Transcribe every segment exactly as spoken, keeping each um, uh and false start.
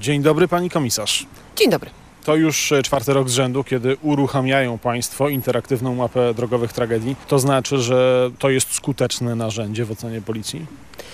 Dzień dobry, pani komisarz. Dzień dobry. To już czwarty rok z rzędu, kiedy uruchamiają państwo interaktywną mapę drogowych tragedii. To znaczy, że to jest skuteczne narzędzie w ocenie policji?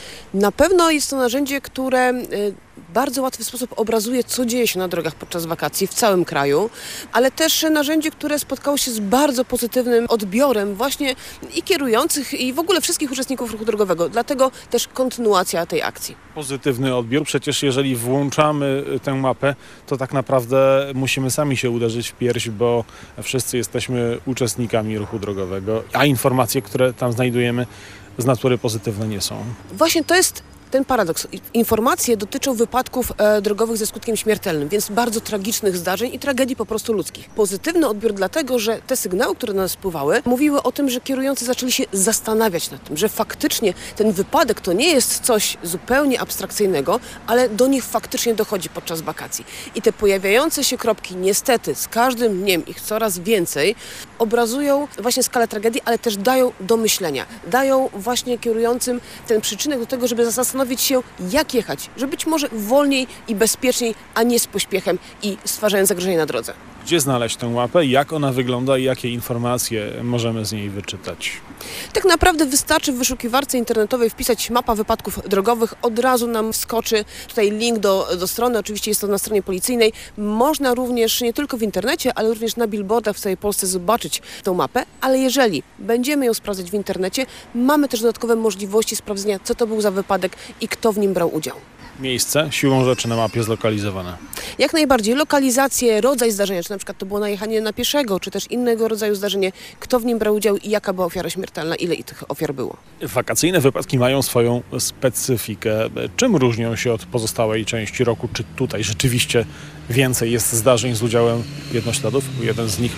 Na pewno jest to narzędzie, które w bardzo łatwy sposób obrazuje, co dzieje się na drogach podczas wakacji w całym kraju, ale też narzędzie, które spotkało się z bardzo pozytywnym odbiorem właśnie i kierujących, i w ogóle wszystkich uczestników ruchu drogowego. Dlatego też kontynuacja tej akcji. Pozytywny odbiór. Przecież jeżeli włączamy tę mapę, to tak naprawdę musimy sami się uderzyć w pierś, bo wszyscy jesteśmy uczestnikami ruchu drogowego, a informacje, które tam znajdujemy, z natury pozytywne nie są. Właśnie to jest ten paradoks. Informacje dotyczą wypadków e, drogowych ze skutkiem śmiertelnym, więc bardzo tragicznych zdarzeń i tragedii po prostu ludzkich. Pozytywny odbiór dlatego, że te sygnały, które do nas spływały, mówiły o tym, że kierujący zaczęli się zastanawiać nad tym, że faktycznie ten wypadek to nie jest coś zupełnie abstrakcyjnego, ale do nich faktycznie dochodzi podczas wakacji. I te pojawiające się kropki, niestety, z każdym dniem ich coraz więcej, obrazują właśnie skalę tragedii, ale też dają do myślenia. Dają właśnie kierującym ten przyczynek do tego, żeby zastanowić się, jak jechać, żeby być może wolniej i bezpieczniej, a nie z pośpiechem i stwarzając zagrożenie na drodze. Gdzie znaleźć tę mapę, jak ona wygląda i jakie informacje możemy z niej wyczytać? Tak naprawdę wystarczy w wyszukiwarce internetowej wpisać mapa wypadków drogowych, od razu nam wskoczy tutaj link do, do strony, oczywiście jest to na stronie policyjnej. Można również nie tylko w internecie, ale również na billboardach w całej Polsce zobaczyć tę mapę, ale jeżeli będziemy ją sprawdzać w internecie, mamy też dodatkowe możliwości sprawdzenia, co to był za wypadek i kto w nim brał udział. Miejsce siłą rzeczy na mapie zlokalizowane. Jak najbardziej. Lokalizację, rodzaj zdarzenia, czy na przykład to było najechanie na pieszego, czy też innego rodzaju zdarzenie, kto w nim brał udział i jaka była ofiara śmiertelna, ile i tych ofiar było. Wakacyjne wypadki mają swoją specyfikę. Czym różnią się od pozostałej części roku? Czy tutaj rzeczywiście więcej jest zdarzeń z udziałem jednośladów? Jeden z nich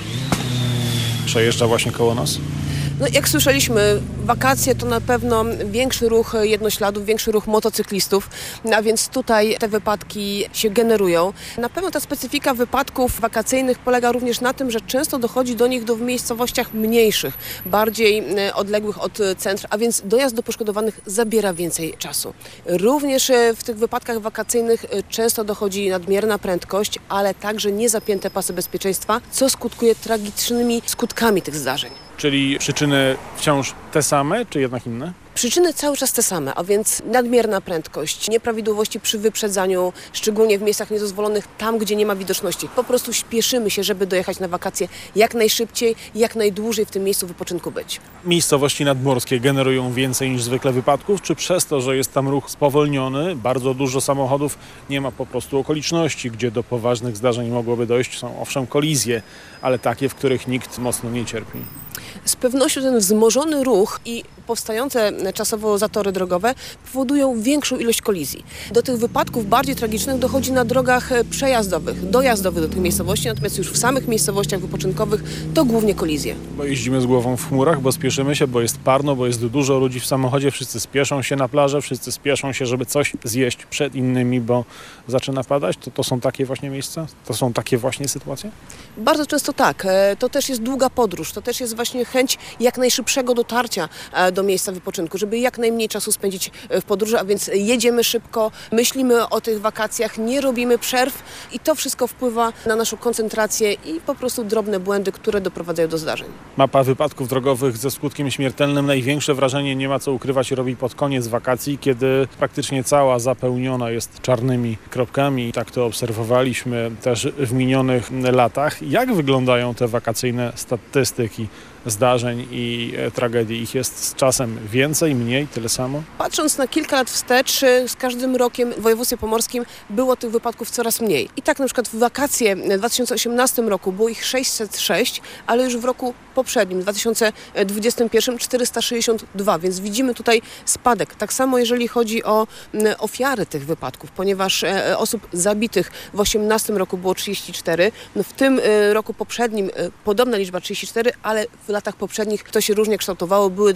przejeżdża właśnie koło nas? No, jak słyszeliśmy, wakacje to na pewno większy ruch jednośladów, większy ruch motocyklistów, a więc tutaj te wypadki się generują. Na pewno ta specyfika wypadków wakacyjnych polega również na tym, że często dochodzi do nich do w miejscowościach mniejszych, bardziej odległych od centr, a więc dojazd do poszkodowanych zabiera więcej czasu. Również w tych wypadkach wakacyjnych często dochodzi nadmierna prędkość, ale także niezapięte pasy bezpieczeństwa, co skutkuje tragicznymi skutkami tych zdarzeń. Czyli przyczyny wciąż te same, czy jednak inne? Przyczyny cały czas te same, a więc nadmierna prędkość, nieprawidłowości przy wyprzedzaniu, szczególnie w miejscach niedozwolonych, tam gdzie nie ma widoczności. Po prostu śpieszymy się, żeby dojechać na wakacje jak najszybciej, jak najdłużej w tym miejscu wypoczynku być. Miejscowości nadmorskie generują więcej niż zwykle wypadków, czy przez to, że jest tam ruch spowolniony, bardzo dużo samochodów, nie ma po prostu okoliczności, gdzie do poważnych zdarzeń mogłoby dojść? Są owszem kolizje, ale takie, w których nikt mocno nie cierpi. Z pewnością ten wzmożony ruch i powstające czasowo zatory drogowe powodują większą ilość kolizji. Do tych wypadków bardziej tragicznych dochodzi na drogach przejazdowych, dojazdowych do tych miejscowości, natomiast już w samych miejscowościach wypoczynkowych to głównie kolizje. Bo jeździmy z głową w chmurach, bo spieszymy się, bo jest parno, bo jest dużo ludzi w samochodzie, wszyscy spieszą się na plażę, wszyscy spieszą się, żeby coś zjeść przed innymi, bo zaczyna padać. To, to są takie właśnie miejsca? To są takie właśnie sytuacje? Bardzo często tak. To też jest długa podróż, to też jest właśnie chęć jak najszybszego dotarcia do miejsca wypoczynku, żeby jak najmniej czasu spędzić w podróży, a więc jedziemy szybko, myślimy o tych wakacjach, nie robimy przerw i to wszystko wpływa na naszą koncentrację i po prostu drobne błędy, które doprowadzają do zdarzeń. Mapa wypadków drogowych ze skutkiem śmiertelnym największe wrażenie, nie ma co ukrywać, robi pod koniec wakacji, kiedy praktycznie cała zapełniona jest czarnymi kropkami. Tak to obserwowaliśmy też w minionych latach. Jak wyglądają te wakacyjne statystyki zdarzeń i tragedii? Ich jest z czasem więcej, mniej, tyle samo? Patrząc na kilka lat wstecz, z każdym rokiem w województwie pomorskim było tych wypadków coraz mniej. I tak na przykład w wakacje w dwa tysiące osiemnastym roku było ich sześćset sześć, ale już w roku poprzednim, dwa tysiące dwudziestym pierwszym czterysta sześćdziesiąt dwa, więc widzimy tutaj spadek. Tak samo jeżeli chodzi o ofiary tych wypadków, ponieważ osób zabitych w osiemnastym roku było trzydzieści cztery, no w tym roku poprzednim podobna liczba trzydzieści cztery, ale w latach poprzednich to się różnie kształtowało, były delikatne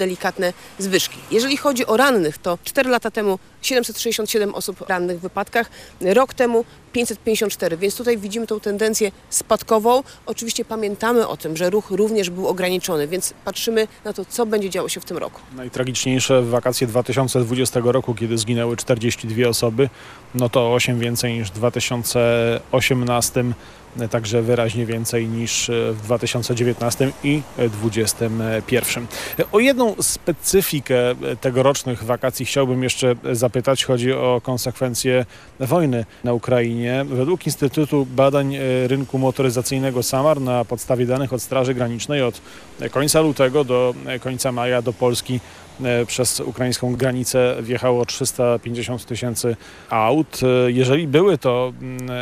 ewidentne zwyżki. Jeżeli chodzi o rannych, to cztery lata temu siedemset sześćdziesiąt siedem osób rannych w wypadkach, rok temu pięćset pięćdziesiąt cztery, więc tutaj widzimy tą tendencję spadkową. Oczywiście pamiętamy o tym, że ruch również był ograniczony, więc patrzymy na to, co będzie działo się w tym roku. Najtragiczniejsze w wakacje dwa tysiące dwudziestego roku, kiedy zginęły czterdzieści dwie osoby, no to osiem więcej niż w dwa tysiące osiemnastym, także wyraźnie więcej niż w dwa tysiące dziewiętnastym i dwa tysiące dwudziestym pierwszym. O jedną specyfikę tegorocznych wakacji chciałbym jeszcze zapytać. Chodzi o konsekwencje wojny na Ukrainie. Według Instytutu Badań Rynku Motoryzacyjnego SAMAR na podstawie danych od Straży Granicznej od końca lutego do końca maja do Polski przez ukraińską granicę wjechało trzysta pięćdziesiąt tysięcy aut. Jeżeli były to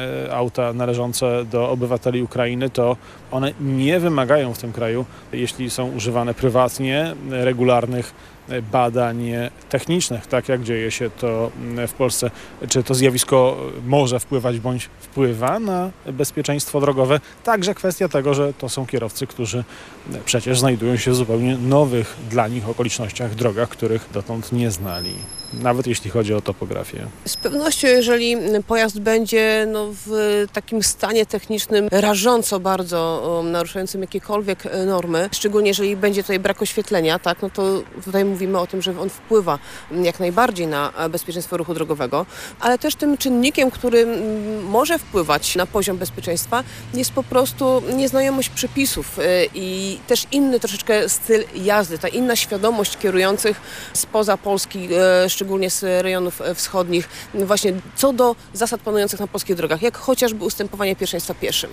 auta należące do obywateli Ukrainy, to one nie wymagają w tym kraju, jeśli są używane prywatnie, regularnych badań technicznych, tak jak dzieje się to w Polsce. Czy to zjawisko może wpływać bądź wpływa na bezpieczeństwo drogowe? Także kwestia tego, że to są kierowcy, którzy przecież znajdują się w zupełnie nowych dla nich okolicznościach, drogach, których dotąd nie znali. Nawet jeśli chodzi o topografię. Z pewnością, jeżeli pojazd będzie no, w takim stanie technicznym rażąco bardzo um, naruszającym jakiekolwiek normy, szczególnie jeżeli będzie tutaj brak oświetlenia, tak, no to tutaj mówimy o tym, że on wpływa jak najbardziej na bezpieczeństwo ruchu drogowego, ale też tym czynnikiem, który może wpływać na poziom bezpieczeństwa, jest po prostu nieznajomość przepisów i też inny troszeczkę styl jazdy, ta inna świadomość kierujących spoza Polski, szczególnie z rejonów wschodnich, właśnie co do zasad panujących na polskich drogach, jak chociażby ustępowanie pierwszeństwa pieszym.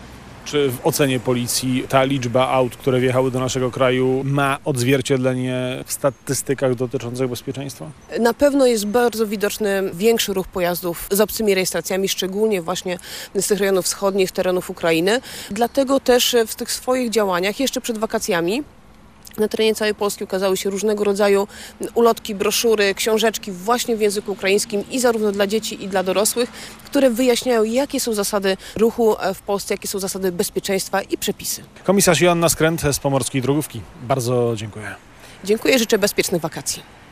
Czy w ocenie policji ta liczba aut, które wjechały do naszego kraju, ma odzwierciedlenie w statystykach dotyczących bezpieczeństwa? Na pewno jest bardzo widoczny większy ruch pojazdów z obcymi rejestracjami, szczególnie właśnie z tych rejonów wschodnich, terenów Ukrainy. Dlatego też w tych swoich działaniach jeszcze przed wakacjami na terenie całej Polski ukazały się różnego rodzaju ulotki, broszury, książeczki właśnie w języku ukraińskim i zarówno dla dzieci i dla dorosłych, które wyjaśniają, jakie są zasady ruchu w Polsce, jakie są zasady bezpieczeństwa i przepisy. Komisarz Joanna Skręt z Pomorskiej Drogówki. Bardzo dziękuję. Dziękuję, życzę bezpiecznych wakacji.